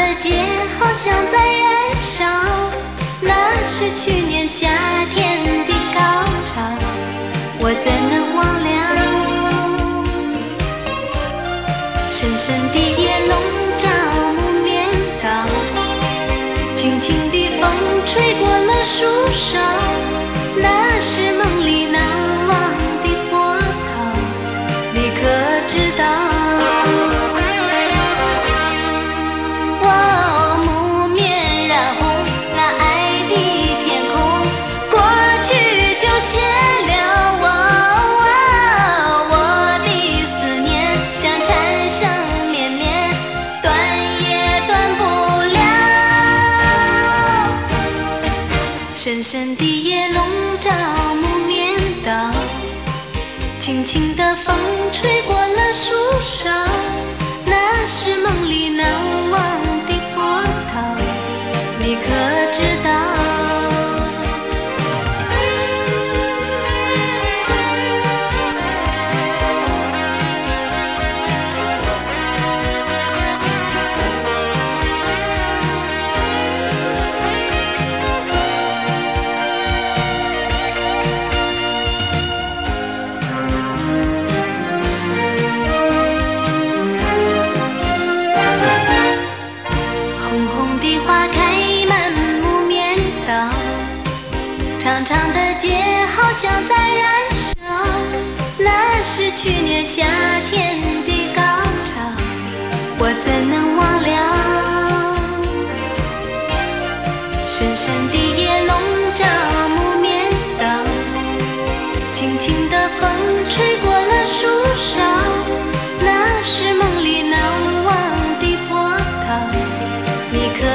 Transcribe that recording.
的街好像在燃烧，那是去年夏天的高潮，我怎能忘了？深深的夜笼罩木棉道，轻轻的风吹过了树梢，那是梦里难忘的波涛，你可知道？深深的夜笼罩木棉道，轻轻的风吹过了树梢，那是梦里难忘的波涛，你可知道？花开满木棉道，长长的街好像在燃烧，那是去年夏天的高潮，我怎能忘了？深深的夜笼罩木棉道，轻轻的风吹过了树梢，那是梦里难忘的波涛，你可